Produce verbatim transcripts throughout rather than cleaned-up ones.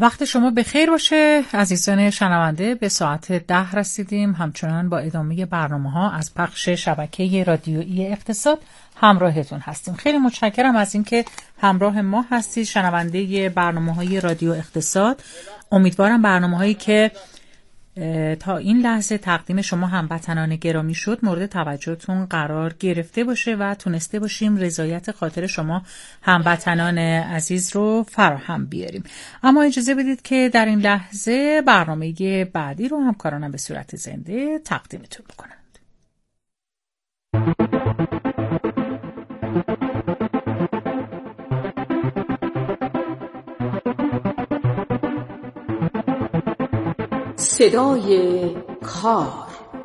وقت شما بخیر باشه عزیزان شنونده. به ساعت ده رسیدیم. همچنان با ادامه برنامه ها از پخش شبکه رادیویی اقتصاد همراهتون هستیم. خیلی متشکرم از اینکه همراه ما هستید شنونده برنامه های رادیو اقتصاد. امیدوارم برنامه هایی که تا این لحظه تقدیم شما هموطنان گرامی شد مورد توجهتون قرار گرفته باشه و تونسته باشیم رضایت خاطر شما هموطنان عزیز رو فراهم بیاریم. اما اجازه بدید که در این لحظه برنامه بعدی رو همکارانم به صورت زنده تقدیمتون بکنند. صدای کار.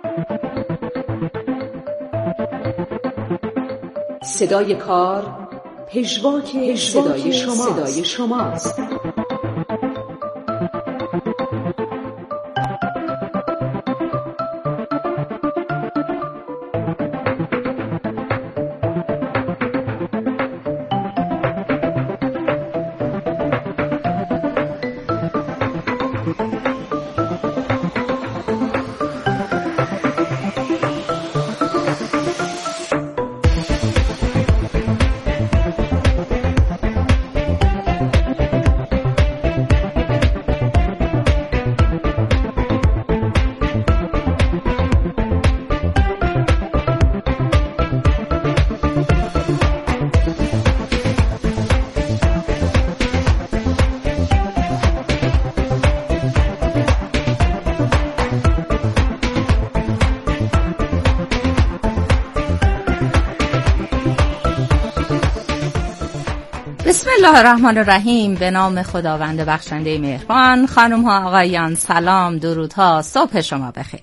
صدای کار پژواک صدای شما صدای شماست. بسم الله الرحمن الرحیم. به نام خداوند بخشنده مهربان. خانم ها آقایان سلام، درودها، صبح شما بخیر.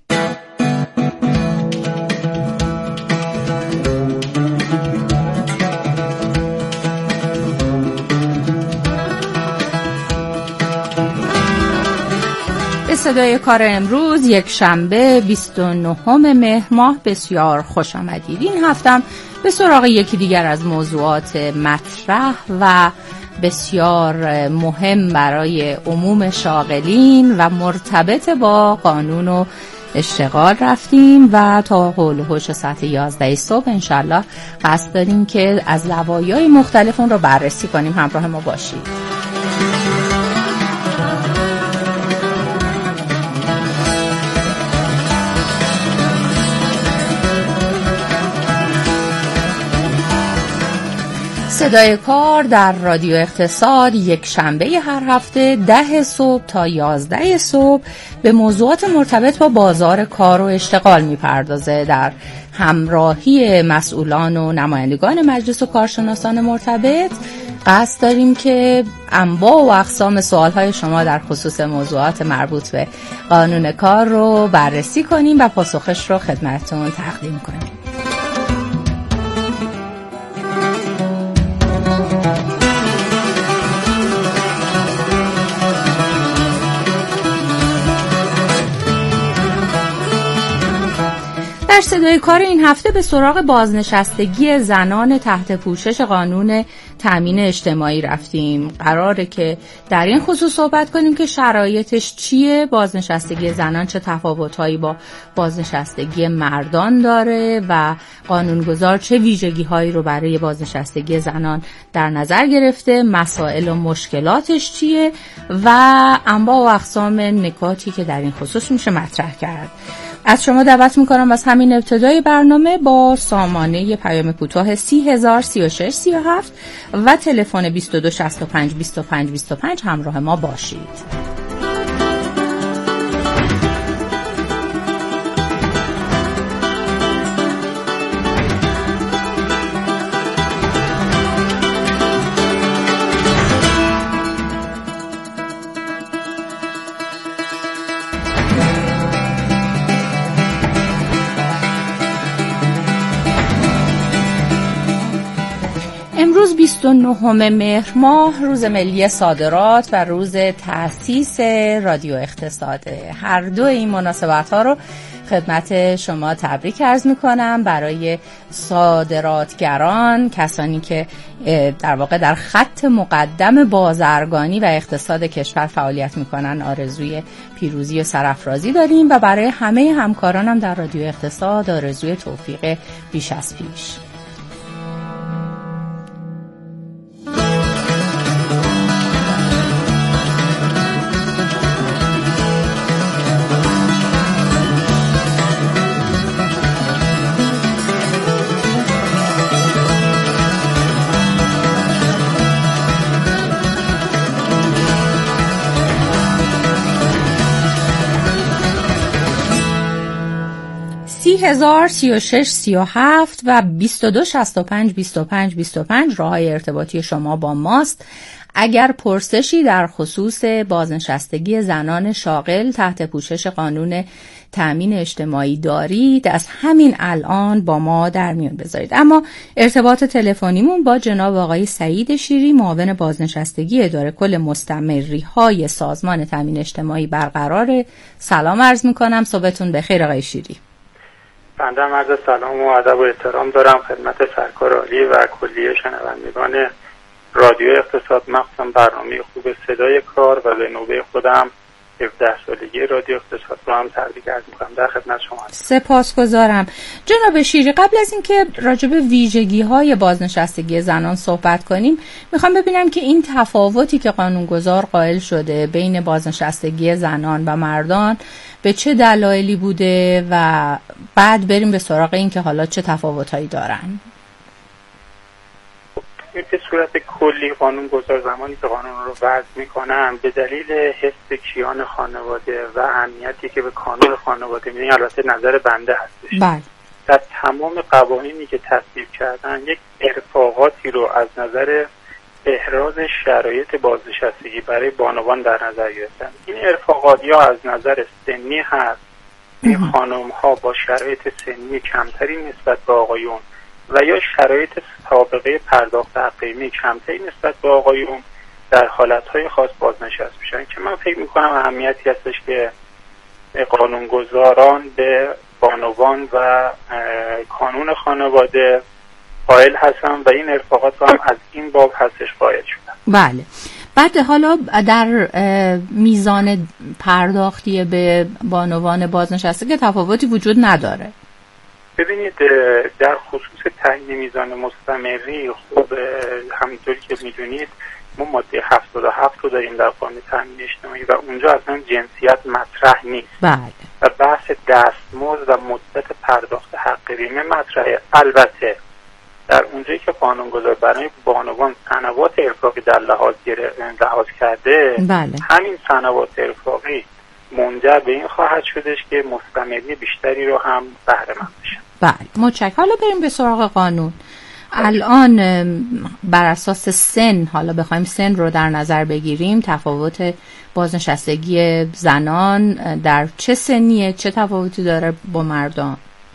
به صدای کار امروز یک شنبه بیست و نهم مهر ماه بسیار خوش آمدید. این هفتم به سراغ یکی دیگر از موضوعات مطرح و بسیار مهم برای عموم شاغلین و مرتبط با قانون و اشتغال رفتیم و تا حول و حوش ساعت یازده صبح انشالله قصد داریم که از زوایای مختلف اون رو بررسی کنیم. همراه ما باشید. صدای کار در رادیو اقتصاد یک شنبه هر هفته ده صبح تا یازده صبح به موضوعات مرتبط با بازار کار و اشتغال میپردازه. در همراهی مسئولان و نمایندگان مجلس و کارشناسان مرتبط قصد داریم که انواع و اقسام سوالهای شما در خصوص موضوعات مربوط به قانون کار رو بررسی کنیم و پاسخش رو خدمتتون تقدیم کنیم. در صدای کار این هفته به سراغ بازنشستگی زنان تحت پوشش قانون تامین اجتماعی رفتیم. قراره که در این خصوص صحبت کنیم که شرایطش چیه، بازنشستگی زنان چه تفاوت‌هایی با بازنشستگی مردان داره و قانونگذار چه ویژگی‌هایی رو برای بازنشستگی زنان در نظر گرفته، مسائل و مشکلاتش چیه و انواع و اقسام نکاتی که در این خصوص میشه مطرح کرد. از شما دعوت میکنم از همین ابتدای برنامه با سامانه پیام کوتاه سی هزار سی و شش سی و هفت و تلفن بیست و دو شصت و پنج بیست و پنج بیست و پنج همراه ما باشید. امروز بیست و نهم مهر ماه روز ملی صادرات و روز تأسیس رادیو اقتصاده. هر دو این مناسبت ها رو خدمت شما تبریک عرض میکنم برای صادراتگران، کسانی که در واقع در خط مقدم بازرگانی و اقتصاد کشور فعالیت میکنن. آرزوی پیروزی و سرافرازی داریم و برای همه همکارانم در رادیو اقتصاد آرزوی توفیق بیش از پیش. سی هزار سی و شش سی و هفت و بیست و دو شصت و پنج بیست و پنج بیست و پنج راه‌های ارتباطی شما با ماست. اگر پرسشی در خصوص بازنشستگی زنان شاغل تحت پوشش قانون تأمین اجتماعی دارید، از همین الان با ما در میون بذارید. اما ارتباط تلفنیمون با جناب آقای سعید شیری، معاون بازنشستگی اداره کل مستمری‌های سازمان تأمین اجتماعی برقراره. سلام عرض می‌کنم، صبحتون بخیر آقای شیری. بنده هم عرض سلام و ادب و احترام دارم خدمت سرکار عالی و کلیه شنوندگان رادیو اقتصاد، مخصوصا برنامه خوب صدای کار، و به نوبه خودم هفده سالگی رادیو اقتصاد رو هم تبریک عرض می‌کنم. در خدمت شما هستم. سپاسگزارم. جناب شیری، قبل از اینکه راجع به ویژگی‌های بازنشستگی زنان صحبت کنیم، میخوام ببینم که این تفاوتی که قانونگذار قائل شده بین بازنشستگی زنان و مردان به چه دلایلی بوده و بعد بریم به سراغ این که حالا چه تفاوت‌هایی دارن. به صورت کلی قانونگذار زمانی که قانون رو وضع میکنن به دلیل حفظ کیان خانواده و اهمیتی که به کانون خانواده میدن، البته نظر بنده هستش، بله، در تمام قوانینی که تصویب کردن یک ارفاقاتی رو از نظر احراز شرایط بازنشستگی برای بانوان در نظر گرفتن. این ارفاقات یا از نظر سنی هست، این خانم ها با شرایط سنی کمتری نسبت به آقایون و یا شرایط سابقه پرداخت حقیقی کمتری نسبت به آقایون در حالتهای خاص بازنشست میشن، که من فکر میکنم اهمیتی هستش که قانونگذاران به بانوان و کانون خانواده قائل هستن و این ارفاقات هم از این باب هستش قائل شدن. بله. بعد حالا در میزان پرداختی به بانوان بازنشسته که تفاوتی وجود نداره. ببینید در خصوص تعیین میزان مستمری، خب همینطوری که میدونید ما ماده هفتاد و هفت رو داریم در قانون تامین اجتماعی و اونجا اصلا جنسیت مطرح نیست. بله. و بحث دستمزد و مدت پرداخت حق ریمه مطرحه. البته در اونجایی که قانونگذار برای بانوان سنوات ارفاقی در لحاظ لحاظ کرده، بله، همین سنوات ارفاقی منجر به این خواهد شدش که مستمری بیشتری رو هم بهره مند بشن. بله، متشکرم. حالا بریم به سراغ قانون. الان بر اساس سن، حالا بخوایم سن رو در نظر بگیریم، تفاوت بازنشستگی زنان در چه سنیه، چه تفاوتی داره با مردان؟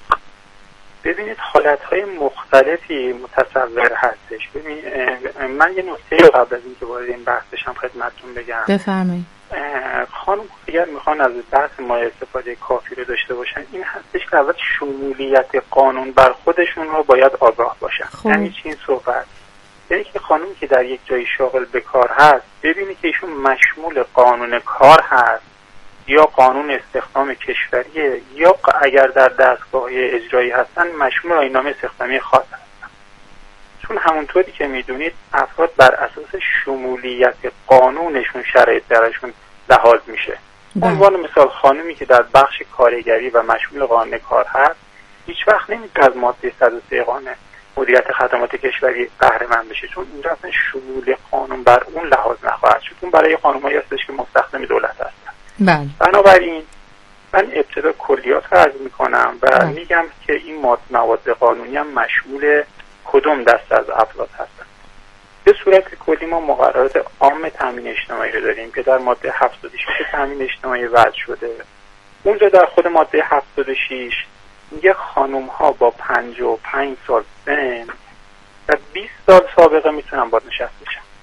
ببینید حالتهای مختلفی متصور هستش. ببینید من یه نکته قبل از اینکه وارد این بحث بشم خدمتتون بگم. بفرمایید. خانم اگر میخوان از بحث مایه استفاده کافی رو داشته باشن، این هستش که اول شمولیت قانون بر خودشون رو باید آگاه باشن. یعنی چی این صحبت؟ یعنی که خانم که در یک جای شاغل به کار هست، ببینی که ایشون مشمول قانون کار هست یا قانون استخدام کشوریه، یا اگر در دستگاه اجرایی هستن مشمول آیین‌نامه استخدامی خاص هستن. چون همونطوری که میدونید افراد بر اساس شمولیت قانونشون شرایط درشون لحاظ میشه. به عنوان مثال خانمی که در بخش کارگری و مشمول قانون کار هست، هیچ وقت نمیتونه از ماده صد و سه قانون مدیریت خدمات کشوری بهره مند بشه، چون اونجا اصلا شمول قانون بر اون لحاظ نخواهد شد. اون برای خانم‌هایی هستش که مستخدم دولت هستن. بله. بنابراین من ابتدا کلیات رو عرض میکنم و بله. میگم که این مواد قانونی هم مشمول کدوم دسته از افراد هستن. به صورت کلی ما مقررات عام تامین اجتماعی رو داریم که در ماده هفتاد و شش تامین اجتماعی وضع شده. اونجا در خود ماده هفتاد و شش میگه خانم ها با پنجاه و پنج سال سن و بیست سال سابقه میتونن بازنشسته بشن.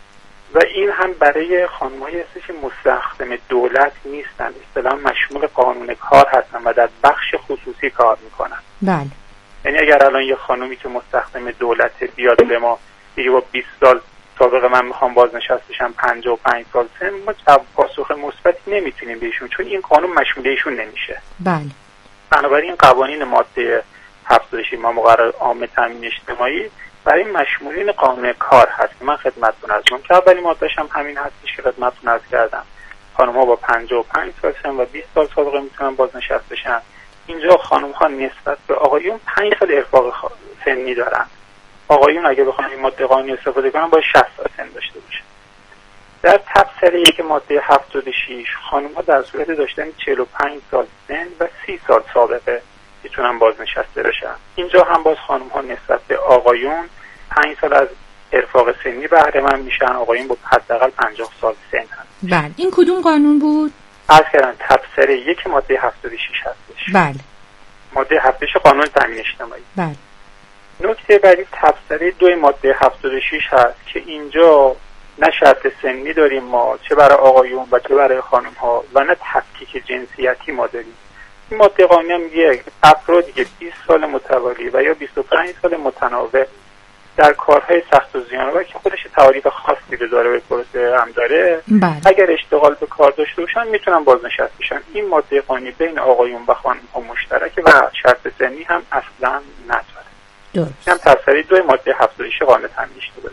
و این هم برای خانم‌های هستش که مستخدم دولت نیستن، اصطلاحاً مشمول قانون کار هستن و در بخش خصوصی کار میکنن. بله. یعنی اگر الان یه خانومی که مستخدم دولت بیاد به ما دیگه با بیست سال سابقه من میخوام بازنشستشم، پنجاه و پنج سال سن، ما پاسخ مثبتی نمیتونیم بهشون، چون این قانون مشمول ایشون نمیشه. بله. بنابراین قوانین ماده هفتاد و شش ما مقرر عام تامین اجتماعی برای مشمولین قانون کار هست. من خدمتتون عرض کنم که اولین ماده‌اش هم همین هستش که خدمتتون عرض کردم. خانم‌ها با پنجاه و پنج سال سن و بیست سال سابقه میتونن بازنشسته بشن. اینجا خانم‌ها نسبت به آقایون پنج سال ارفاق سنی دارن. آقایون اگه بخوان این ماده قانونی استفاده کنن باید شصت سال سن داشته باشن. در تبصره یک ماده هفتاد و شش خانم‌ها در صورت داشتن چهل و پنج سال سن و سی سال سابقه میتونن بازنشسته بشن. اینجا هم باز خانم‌ها نسبت به آقایون پنج سال از ارفاق سنی بهره مند میشن، آقایون با حداقل پنجاه سال سن هست. بله. این کدوم قانون بود؟ عرض کردم تبصره یک ماده هفتاد و شش هستش. بله. ماده هفتاد و شش قانون تامین اجتماعی. بله. نکته بعدی تبصره دو ماده هفتاد و شش هست که اینجا نه شرط سنی داریم ما، چه برای آقایون و چه برای خانم‌ها، و نه تفکیک جنسیتی ما داریم. این ماده قانونی هم میگه افرادی که بیست سال متوالی و یا بیست و پنج سال متناوب در کارهای سخت و زیان‌آور که خودش تعریف خاصی رو داره، به پروسه هم داره، بله. اگر اشتغال به کار داشته باشن میتونن بازنشسته بشن. این ماده قانونی بین آقایون و خانم‌ها مشترکه و شرط سنی هم اصلا نداره. درست. هم تفسیری دو ماده هفتاد و شش قانون تامین اجتماعی.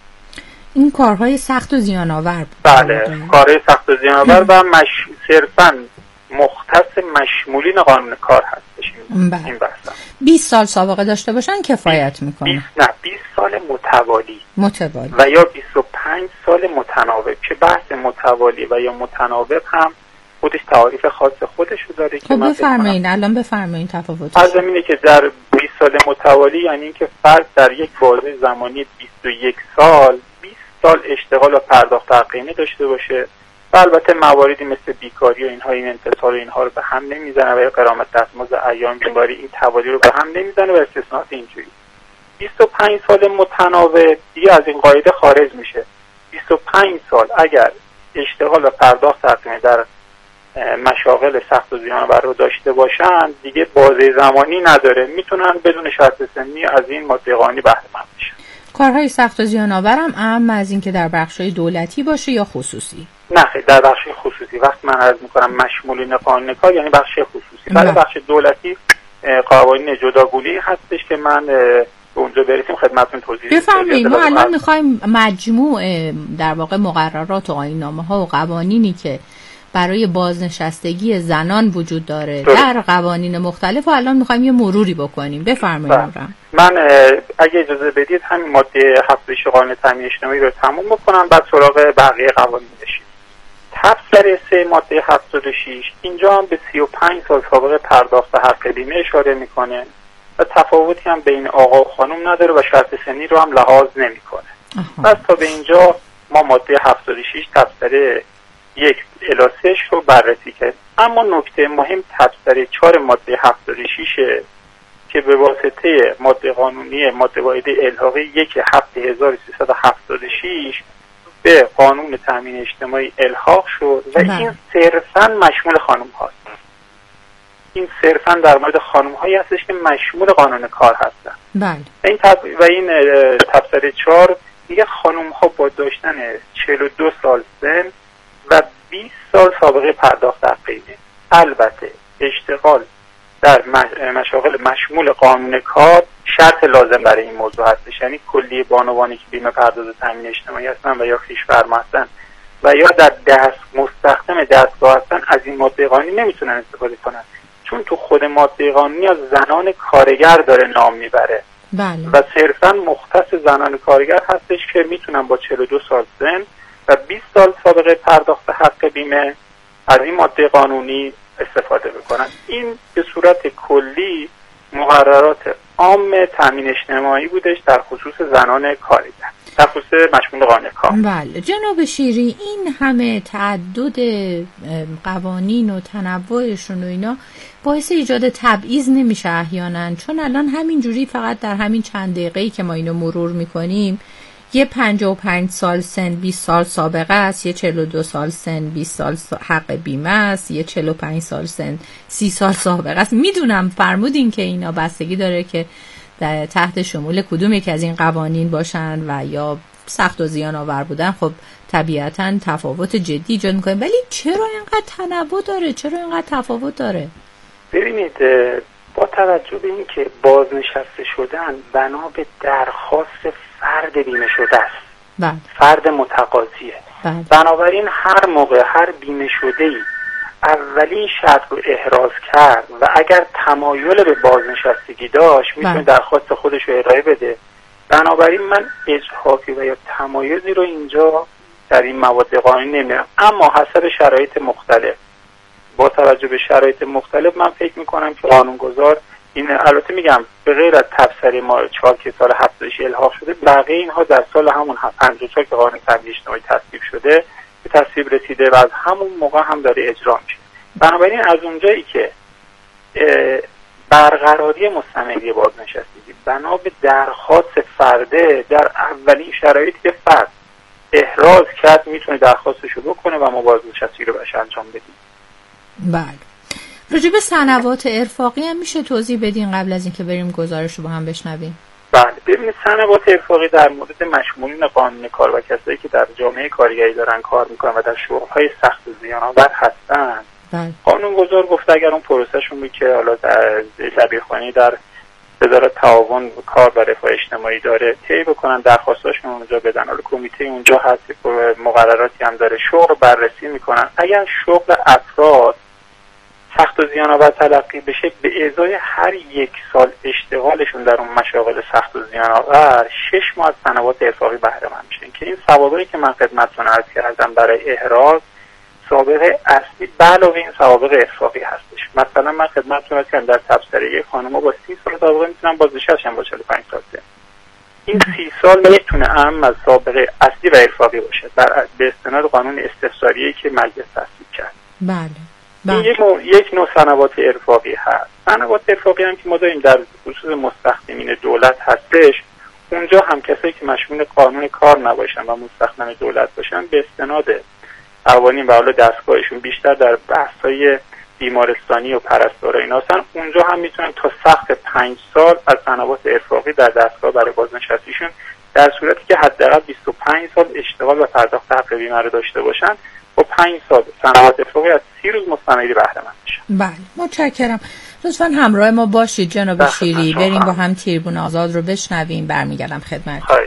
این کارهای سخت و زیان‌آور بود. بله، کارهای سخت و زیان‌آور و مش... صرفاً مختص مشمولین قانون کار هستش. بله. این بحث بیست سال سابقه داشته باشن کفایت میکنه. بیست نه بیست سال متوالی متوالی و یا بیست و پنج سال متناوب، که بحث متوالی و یا متناوب هم خودش تعریف خاص خودش رو داره. که خب بفرمایید الان بفرمایید تفاوتش. از زمینه که در بیست سال متوالی یعنی اینکه فرد در یک بازه زمانی بیست و یک سال بیست سال اشتغال و پرداخت حقینه داشته باشه و البته مواردی مثل بیکاری و اینها، این انتصال و اینها رو به هم نمیزنه و یا غرامت دستمزد ایام بیماری این توالی رو به هم نمیزنه و استثناءات اینجوری. بیست و پنج سال متناوب دیگه از این قاعده خارج میشه. بیست و پنج سال اگر اشتغال و پرداخت حقینه در مشاغل سخت و زیان‌آور رو داشته باشن دیگه بازه زمانی نداره، میتونن بدون شرط سنی از این ماده قانونی بهره مند بشن. کارهای سخت و زیان‌آور هم اهم از این که در بخش‌های دولتی باشه یا خصوصی؟ نه در بخش خصوصی. وقتی من عرض میکنم مشمولین قانون کار یعنی بخش خصوصی. برای بخش دولتی قوانین جداگونه هستش که من به اونجا برسیم خدمتتون توضیح بدم. بفرمایید. ما الان میخوایم مجموع در واقع مقررات و قانون‌نامه‌ها و قوانینی که برای بازنشستگی زنان وجود داره در قوانین مختلف و الان میخوایم یه مروری بکنیم. بفرمایید. من اگه اجازه بدید همین ماده هفتاد و شش قانون تامین اجتماعی رو تموم بکنم بعد سراغ بقیه قوانین بشیم. تفسیر سه ماده هفتاد و شش اینجا هم به سی و پنج سال سابقه پرداخت حق بیمه اشاره میکنه و تفاوتی هم بین آقا و خانم نداره و شرط سنی رو هم لحاظ نمیکنه. پس تا به اینجا ما ماده هفتاد و شش تفسیر یک الی سه رو بررسی کرد. اما نکته مهم تفسیر چهار ماده هفتاد و شش که به واسطه ماده قانونی ماده واحده الحاقی یک هفت هزار و سیصد و هفتاد و شش به قانون تامین اجتماعی الحاق شد و این صرفاً مشمول خانم هاست. این صرفاً در مورد خانم هایی هستش که مشمول قانون کار هستن. بله. این تب... و این تفسیر چهار میگه خانم ها با داشتن چهل و دو سال سن و بیست سال سابقه پرداخت حقینه، البته اشتغال در مشاغل مشمول قانون کار شرط لازم برای این موضوع هستش. یعنی کلیه بانوانی که بیمه پرداز تامین اجتماعی هستن و یا خویش‌فرما هستن و یا در دست مستخدم دستگاه هستن از این ماده قانونی نمیتونن استفاده کنن، چون تو خود ماده قانونی از زنان کارگر داره نام میبره. بله. و صرفاً مختص زنان کارگر هستش که میتونن با چهل و دو سال سن و بیست سال سابقه پرداخت حق بیمه از این ماده قانونی استفاده بکنن. این به صورت کلی مقررات عام تامین اجتماعی بودش در خصوص زنان کارگر، در خصوص مشمول قانون کار. بله جناب شیری، این همه تعدد قوانین و تنوعشون و اینا باعث ایجاد تبعیض نمیشه احیانا؟ چون الان همینجوری فقط در همین چند دقیقه‌ای که ما اینو مرور میکنیم یه پنجاه و پنج سال سن بیست سال سابقه است، یه چهل و دو سال سن بیست سال حق بیمه است، یه چهل و پنج سال سن سی سال سابقه است. میدونم فرمودین که اینا بستگی داره که در تحت شمول کدوم یک از این قوانین باشن و یا سخت و زیان آور بودن. خب طبیعتاً تفاوت جدی ایجاد میکنه، ولی چرا اینقدر تنوع داره؟ چرا اینقدر تفاوت داره؟ ببینید، با توجه به این که بازنشسته شدن بنا به درخواست فرد بیمه شده است، بله. فرد متقاضیه، بله. بنابراین هر موقع هر بیمه شده ای اولین شرط رو احراز کرد و اگر تمایل به بازنشستگی داشت میتونه درخواست خودش رو ارائه بده. بنابراین من اجحافی و یا تمایزی رو اینجا در این مواد قانونی نمیدونم، اما حسب شرایط مختلف، با توجه به شرایط مختلف من فکر میکنم که قانونگذار این، البته میگم به غیر از تبصره ما چهار که سال هفتادش الحاق شده، بقیه اینها در سال همون پنجاه و چهار که قانون تامین اجتماعی تصویب شده به تصویب رسیده و از همون موقع هم داره اجرا میشه. بنابراین از اونجایی که برقراری مستمری بازنشستگی بنا به درخواست فرده در اولین شرایطی که فرد احراز کرد میتونه درخواستش رو بکنه و ما بازنشستگی رو بهش انجام بدیم. بله. راجع به صنوات ارفاقی هم میشه توضیح بدین قبل از اینکه بریم گزارش رو با هم بشنویم؟ بله. ببینید، صنوات ارفاقی در مورد مشمولین قانون کار و کسایی که در جامعه کارگری دارن کار میکنن و در شغل‌های سخت و زیان‌آور هستن، بله. قانونگذار گفته اگر اون پروسهشون بود که حالا در دبیرخانه در وزارت تعاون کار و رفاه اجتماعی داره طی بکنن، درخواستاشون اونجا بدن، حالا کمیته اونجا هست، مقرراتی هم داره، شغل بررسی میکنن. اگر شغل افراد سخت و زیان‌آور تلقی بشه، به ازای هر یک سال اشتغالشون در اون مشاغل سخت و زیان‌آور شش ماه از صنوات ارفاقی بهره مند میشن که این سوابقی که من خدمتتون عرض کردم برای احراز سابقه اصلی به علاوه این سوابق ارفاقی هستش. مثلا من خدمتتون عرض کردم در تبصره یک خانم با سی سال سابقه میتونن بازنشسته‌شن با چهل و پنج سال سن. این سی سال میتونه اهم از سابقه اصلی و ارفاقی باشه بر به استناد قانون استفساریه‌ای که مجلس تصویب کرد. بله. این یک نوع, یک نوع صنوات ارفاقی هست. صنوات ارفاقی هم که ما داریم در خصوص مستخدمین دولت هستش، اونجا هم کسایی که مشمول قانون کار نباشن و مستخدم دولت باشن به استناد قوانین و حالا دستگاهشون بیشتر در بحث‌های بیمارستانی و پرستارا اینا هستن، اونجا هم میتونن تا سقف پنج سال از صنوات ارفاقی در دستگاه برای بازنشستگیشون در صورتی که حداقل بیست و پنج سال اشتغال و پرداخت حق بیمه رو داشته باشن با پنج سال صنوات ارفاقی از سی روز مستمری بهره مند بشن. بله، متشکرم. لطفاً همراه ما باشید جناب شیری، بریم با هم تریبون آزاد رو بشنویم، برمیگردم خدمت. خواهش.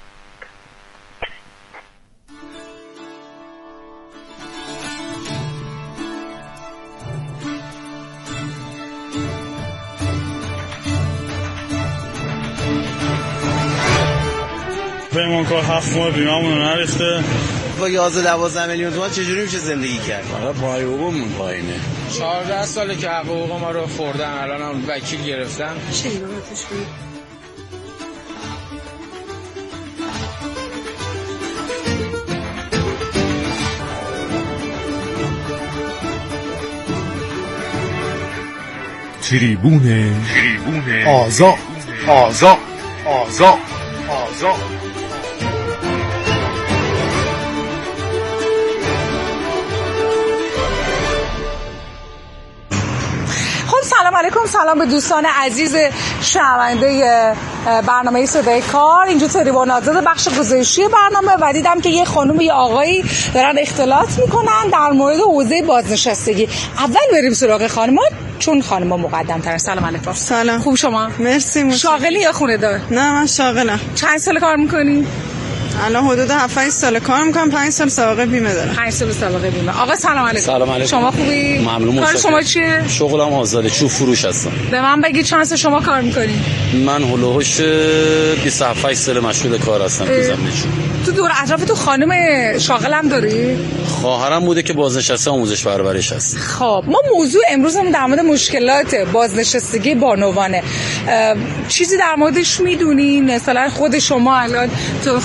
پیمانکار هفت ماه بیمه‌مون رو نریخته. با یازده دوازده میلیون تومان چجوری میشه زندگی کرد؟ حالا پای حقوقمون پایینه. چهارده ساله که حقوق ما رو خوردن، الان هم وکیل گرفتن. چه ایرادش بود؟ تریبون آزاد آزاد آزاد آزاد. سلام علیکم، سلام به دوستان عزیز شنونده برنامه صدای کار. اینجا تریبون آزاد بخش گزارشی برنامه و دیدم که یه خانم و یه آقایی دارن اختلاط میکنن در مورد حوزه بازنشستگی. اول بریم سراغ خانم‌ها چون خانم‌ها مقدم تر. سلام علیکم. سلام. خوب شما؟ مرسی. شاغلی یا خونه دار؟ نه من شاغلم. چند سال کار میکنی؟ الان حدود هفت سال کار میکنم، پنج سال سابقه بیمه دارم. پنج سال سابقه بیمه. آقا سلام علیکم. سلام علیکم. شما خوبی؟ ممنون. کار شما چیه؟ شغلم آزاده، چوب فروش هستم. به من بگید چند سال شما کار میکنی؟ من هولوش بیست و هفت سال مشغول کار هستم تو زمینه چوب. تو دور اطراف تو خانم شاغل هم داری؟ خواهرم بوده که بازنشسته آموزش پرورش هست. خب ما موضوع امروزمون در مورد مشکلات بازنشستگی بانوانه. چیزی در موردش میدونین؟ مثلا خود شما الان تو خانمتون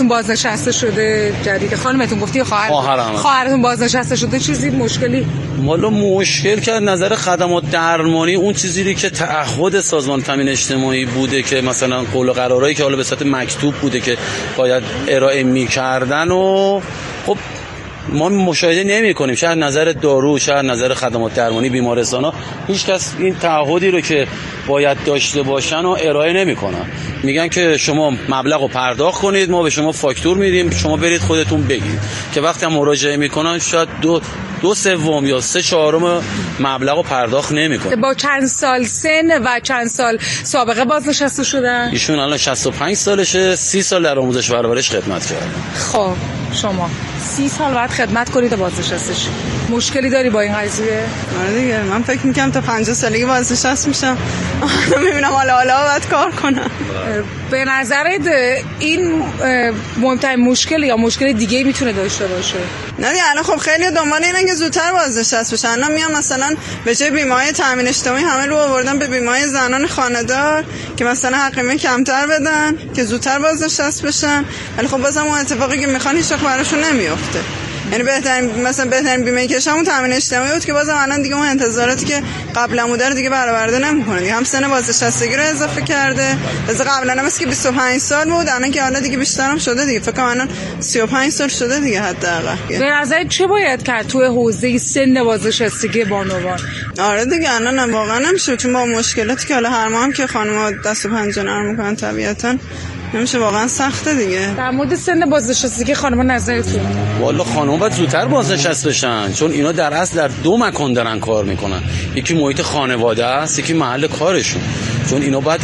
بازنشسته شده جدید؟ خانمتون گفتی خواهر خواهرتون بازنشسته شده، چیزی مشکلی؟ والا مشکل که نظر خدمات درمانی اون چیزی که تعهد سازمان تامین اجتماعی بوده که مثلا قول و قرارایی که حالا به صورت مکتوب بوده که باید ارائه می‌کردن و خب ما مشاهده نمی کنیم. شاید نظر دارو، شاید نظر خدمات درمانی بیمارستانا، هیچ کس این تعهدی رو که باید داشته باشن و ارائه نمی کنن. میگن که شما مبلغ رو پرداخت کنید، ما به شما فاکتور میدیم، شما برید خودتون بگیرید. که وقتی هم مراجعه میکنن شاید دو دو سوم یا سه چهارم مبلغ رو پرداخت نمیکنه. با چند سال سن و چند سال سابقه بازنشسته شدن؟ ایشون الان شصت و پنج سالشه، سی سال در آموزش و پرورش خدمت کردن. خب شما سی سال باید خدمت کنید و بازنشسته شید. مشکلی داری با این قضیه؟ آره دیگه، من فکر می‌کنم تا پنجاه سالگی بازنشسته میشم. میبینم حالا حالا باید کار کنم. به نظرت این مهمترین مشکل یا مشکل دیگه میتونه داشته باشه؟ نه دیگه، الان خب خیلی دنبال اینن که زودتر بازنشسته بشن. الان میام مثلا به جای بیمه تامین اجتماعی همه رو آوردن به بیمه زنان خانه‌دار که مثلا حقیقی کمتر بدن که زودتر بازنشسته بشن، ولی خب بازم اون اتفاقی که میخوان هیچ وقت براشون نمیفته. یعنی بهترین مثلا بهترین بیمه کشمون تامین اجتماعی بود که بازم الان دیگه اون انتظاراتی که قبلا بوده رو دیگه برآورده نمیکنه دیگه. هم سن بازنشستگی رو اضافه کرده، از قبلا هم که بیست و پنج سال بود، الان که حالا دیگه بیشتر هم شده دیگه، فکر کنم الان سی و پنج سال شده دیگه حداقل. به نظر چه باید کرد توی حوزه سن بازنشستگی بانوان؟ آره دیگه الان واقعا نمیشه، چون با مشکلاتی که حالا هر ماه هم که خانم‌ها دست و پنجه نرم میکنن طبیعتاً نمیشه، واقعا سخته دیگه. در مورد سن بازنشستگی خانم‌ها نظرتون؟ والا خانم‌ها باید زودتر بازنشسته بشن، چون اینا در اصل در دو مکان دارن کار میکنن، یکی محیط خانواده است، یکی محل کارشون. چون اینا باید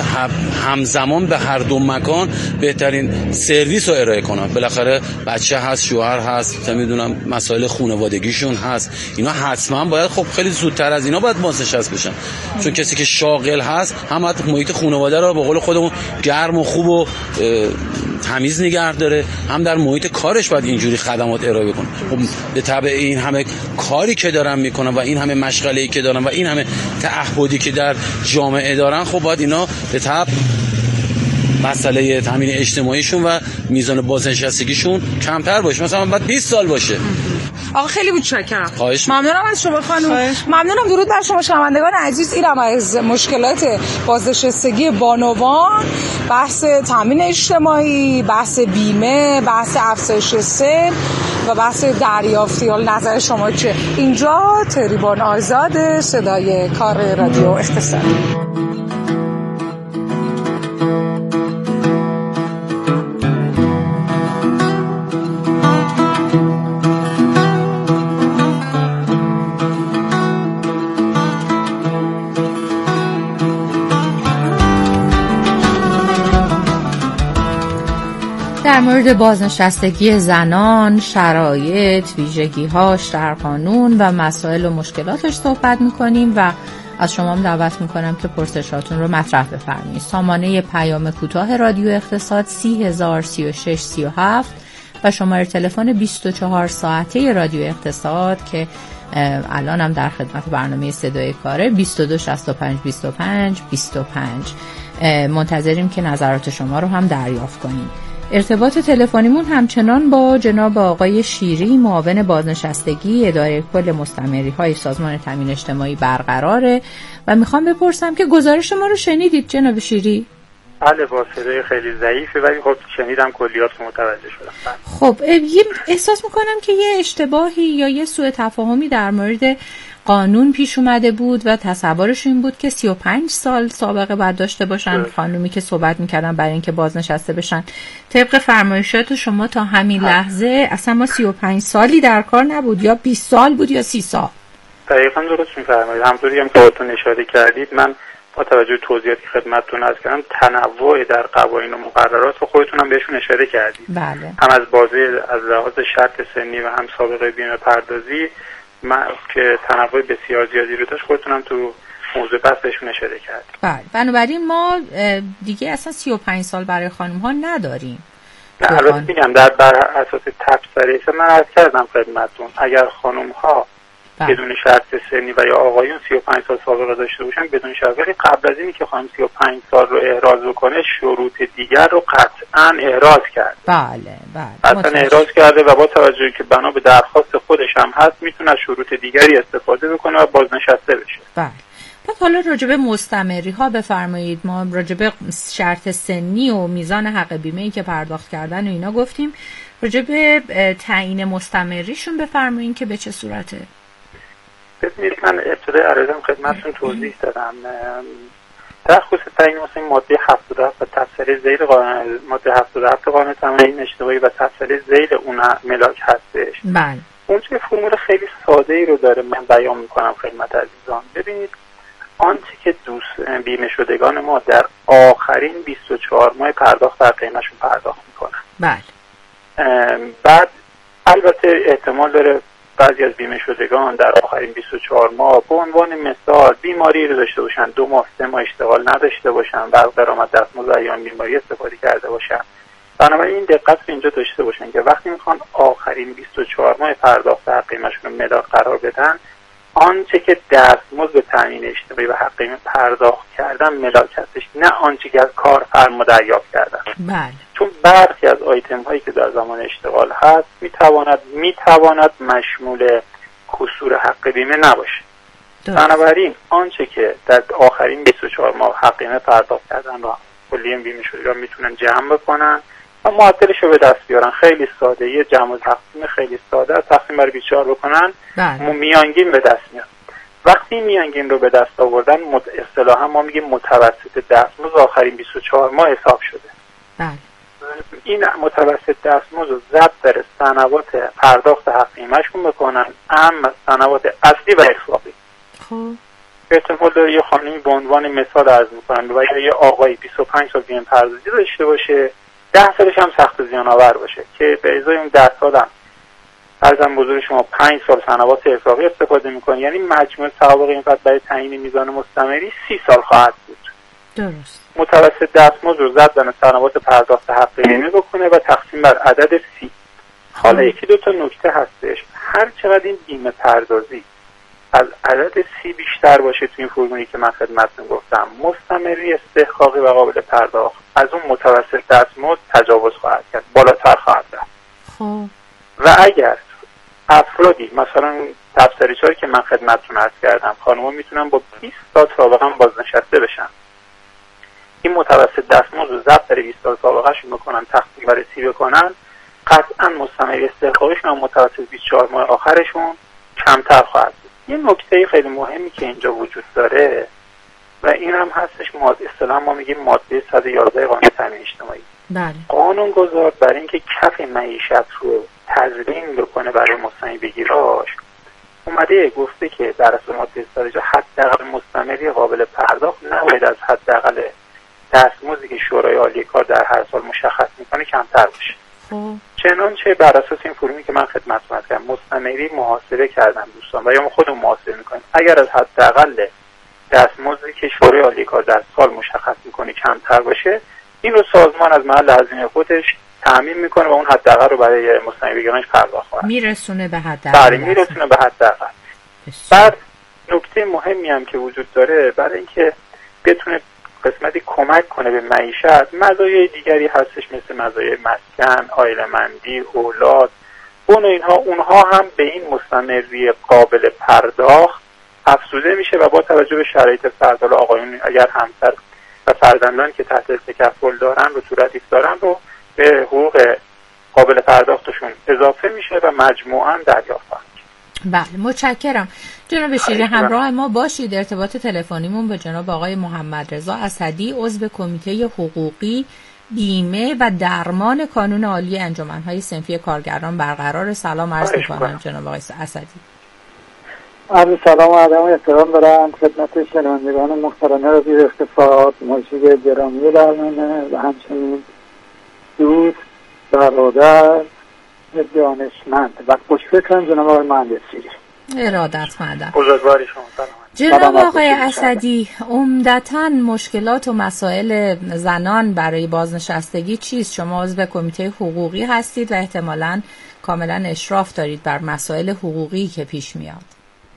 همزمان به هر دو مکان بهترین سرویس رو ارائه کنن. بالاخره بچه هست، شوهر هست، نمیدونم مسائل خانوادگیشون هست، اینا حتما باید خب خیلی زودتر از اینا باید بازنشسته بشن. چون کسی که شاغل هست هم باید محیط خانواده رو به قول خودمون گرم و خوب و تمیز نگه داره، هم در محیط کارش باید اینجوری خدمات ارائه کنه. خب به تبع این همه کاری که دارن میکنن و این همه مشغله‌ای که دارن و این همه تعهدی که در جامعه دارن، خب باید اینا به تبع مسئله تامین اجتماعیشون و میزان بازنشستگیشون کمتر باشه، مثلا باید بیست سال باشه. آقا خیلی متشکرم. خواهش ممنونم از شما خانم. ممنونم. درود بر شما شنوندگان عزیز. اینم از مشکلات بازنشستگی بانوان، بحث تامین اجتماعی، بحث بیمه، بحث افزایش سن و بحث دریافتی. حالا نظر شما چه؟ اینجا تریبون آزاد، صدای کار رادیو اقتصاد. در مورد بازنشستگی زنان، شرایط، ویژگی‌هاش در قانون و مسائل و مشکلاتش صحبت می‌کنیم و از شما هم دعوت می‌کنم که پرسشاتون رو مطرح بفرمایید. سامانه پیام کوتاه رادیو اقتصاد سی هزار سی و شش سی و هفت و شماره تلفن بیست و چهار ساعته رادیو اقتصاد که الان هم در خدمت برنامه صدای کاره بیست و دو شصت و پنج بیست و پنج بیست و پنج. منتظریم که نظرات شما رو هم دریافت کنیم. ارتباط تلفنیمون همچنان با جناب آقای شیری، معاون بازنشستگی اداره کل مستمری‌های سازمان تامین اجتماعی برقراره و میخوام بپرسم که گزارش ما رو شنیدید جناب شیری؟ بله، با صدای خیلی ضعیفه ولی خب شنیدم، کلیات متوجه شدم. خب احساس میکنم که یه اشتباهی یا یه سوء تفاهمی در مورد قانون پیش اومده بود و تصورش این بود که سی و پنج سال سابقه باید داشته باشن خانومی که صحبت میکردن برای اینکه بازنشسته بشن. طبق فرمایشات شما تا همین لحظه اصلا ما سی و پنج سالی در کار نبود، یا بیست سال بود یا سی سال. دقیقاً درست میفرمایید. همونطوری هم که خودتون اشاره کردید، من با توجه به توضیحاتی که خدمتتون عرض کردم، تنوع در قوانین و مقررات و خودتون هم بهشون اشاره کردید. بله. هم از بازه از لحاظ شرط سنی و هم سابقه بیمه پردازی من که تنوع بسیار زیادی رو داشت، خودتون هم تو موضوع بحث بهشون اشاره کردید. بله. بنابراین ما دیگه اصلا سی و پنج سال برای خانم ها نداریم. نه، البته میگم در بر اساس تبصره من عرض کردم خدمتتون، اگر خانم ها بله. بدون شرط سنی و یا آقایون سی و پنج سال سابقه داشته باشن بدون شرط. ولی قبل از اینی که خانم سی و پنج سال رو احراز بکنه شروط دیگر رو قطعا احراز کرد. بله بله. قطعا احراز کرده و با توجهی که بنا به درخواست خودش هم هست میتونه از شروط دیگری استفاده بکنه و بازنشسته بشه. بله. بعد حالا راجع به مستمری ها بفرمایید. ما راجع به شرط سنی و میزان حق بیمه‌ای که پرداخت کردن و اینا گفتیم. راجع به تعیین مستمریشون بفرمایید که به چه صورته؟ ببینید من ابتدای عرضم خدمتتون توضیح دادم. در خصوص تعیین مثلا ماده هفتاد و هفت و تفسیر ذیل قانون ماده هفتاد و هفت قانون تامین اجتماعی و تفسیر ذیل اون ملاک هستش. بله. اون چه فرمول خیلی ساده ای رو داره من بیان میکنم خدمت عزیزان. ببینید آنچه که دوست بیمه شدگان ما در آخرین بیست و چهار ماه پرداخت در قیمتشون پرداخت میکنن. بله. بعد البته احتمال داره بعضی از بیمه شدگان در آخرین بیست و چهار ماه به عنوان مثال بیماری رو داشته باشن، دو ماه سه ماه اشتغال نداشته باشن و درآمد دستمزد ایام بیماری استفاده کرده باشن. بنابراین این دقت رو اینجا داشته باشن که وقتی میخوان آخرین بیست و چهار ماه پرداخت در قیمتشون رو ملاک قرار بدن، آنچه که دستمزد تامین اجتماعی و حق پرداخت کردن ملاک هستش، نه آنچه که از کارفرما دریافت کردن. بله. چون برخی از آیتم هایی که در زمان اشتغال هست میتواند میتواند مشمول کسور حق بیمه نباشه. بنابراین آنچه که در آخرین بیست و چهار ماه حق بیمه پرداخت کردن رو کلیه بیمه شدگان میتونن جمع بکنن و معدلش رو به دست بیارن. خیلی ساده، یه جمع و تقسیم خیلی ساده تقسیم بر بیست و چهار بکنن، میانگین به دست میاد. وقتی میانگین رو به دست آوردن اصطلاحا ما میگیم متوسط دستمزد آخرین بیست و چهار ماه حساب شده. بله. این متوسط دستمزد رو ضرب در سنوات پرداخت حق بیمه‌شون بکنن، اما سنوات اصلی و اخلاقی. خب احتمال داره یه خانمی به عنوان مثال عرض میکنم و یه آقایی بیست و پنج سال بیمه پردازی داشته باشه، ده سالش هم سخت زیان آور باشه که به ازای اون ده سال هم فرضاً بزرگ شما پنج سال سنوات اخلاقی استفاده میکنه، یعنی مجموع سوابق این فقط برای تعیین میزان مستمری سی سال خواهد بود. درست. متوسط دستمزد رو ضرب در سنوات پرداخت حق بیمه بکنه و تقسیم بر عدد سی. حالا یکی دو تا نکته هستش. هر چقدر این بیمه پردازی از عدد سی بیشتر باشه تو این فرمولی که من خدمتتون گفتم، مستمری استحقاقی و قابل پرداخت از اون متوسط دستمزد تجاوز خواهد کرد، بالاتر خواهد رفت. خب و اگر افرادی مثلا تفسیرچاری که من خدمتتون عرض کردم، خانم‌ها میتونن با بیست سال سابقه بازنشسته بشن، این متوسط دستمزد رو ضرب در بیست سال سابقه‌شون بکنن، تقسیم بر سی بکنن، قطعا مستمری استحقاقیشون هم متوسط بیست و چهار ماه آخرشون کمتر خواهد بود. یه نکته خیلی مهمی که اینجا وجود داره و این هم هستش، ماده اصطلاحاً ما میگیم ماده صد و یازده قانون تامین اجتماعی. بله. قانون گذار برای اینکه کف معیشت رو تضمین بکنه برای مستمری بگیراش، اومده گفته که در اصل ماده صد حداقل مستمری قابل پرداخت نباید از حداقل دستمزدی که شورای عالی کار در هر سال مشخص میکنه کمتر باشه. خب چنانچه بر اساس این فرمی که من خدمتتون عرض کردم مستمری محاسبه کردن دوستان و یا ما خودمون محاسبه میکنیم، اگر از حداقل دستمزدی که شورای عالی کار در سال مشخص میکنه کمتر باشه، این رو سازمان از محل هزینه خودش تامین میکنه و اون حداقل رو برای مستمری بگیرنش پرداخت کنه، میرسونه به حداقل. بله میرسونه به حداقل. بعد نکته مهمی هم که وجود داره برای اینکه بتونه قسمتی کمک کنه به معیشت، مزایای دیگری هستش مثل مزایای مسکن، عائله‌مندی، اولاد، اون و اینها اونها هم به این مستمری قابل پرداخت افزوده میشه و با توجه به شرایط فرد، حالا آقایون اگر همسر و فرزندان که تحت تکفل دارن رو صورتی دارن رو به حقوق قابل پرداختشون اضافه میشه و مجموعاً دریافت خواهند. بله متشکرم. جناب شیری همراه ما باشید. ارتباط تلفنیمون به جناب آقای محمد رضا اسدی، عضو کمیته حقوقی بیمه و درمان کانون عالی انجمن‌های صنفی کارگران برقرار. سلام عرض می‌کنم جناب آقای اسدی. عرض سلام و ادب و احترام دارم خدمت شنوندگان محترم رادیو اقتصاد، مجری گرامی برنامه و همچنین دوست برادر دانشمند و خوشفکرم جناب آقای مهندس شیری. ارادتمندم. بزرگواری شما. جناب آقای اسدی، عمدتاً مشکلات و مسائل زنان برای بازنشستگی چیست؟ شما عضو کمیته حقوقی هستید و احتمالاً کاملاً اشراف دارید بر مسائل حقوقی که پیش میاد.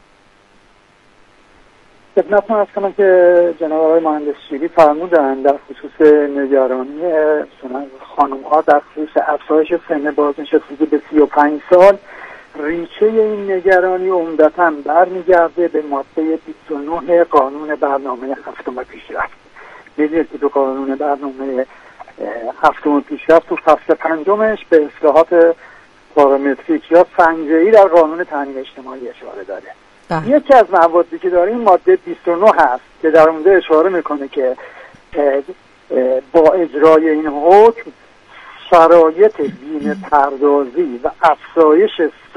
خدمتتون عرض کنم که جناب آقای مهندس شیری فرمودن در خصوص نگرانی خانم‌ها در خصوص افزایش سن بازنشستگی به سی و پنج سال. ریشه این نگرانی عمدتاً برمیگرده به ماده بیست و نه قانون برنامه هفتم پیشرفت. می‌دونید که تو قانون برنامه هفتم پیشرفت تو فصل پنجمش به اصلاحات پارامتریک یا سنجشی در قانون تامین اجتماعی اشاره داره. ده. یکی از موادی که داریم ماده بیست و نه هست که در اونجا اشاره میکنه که با اجرای این حکم شرایط بیمه پردازی و افزایش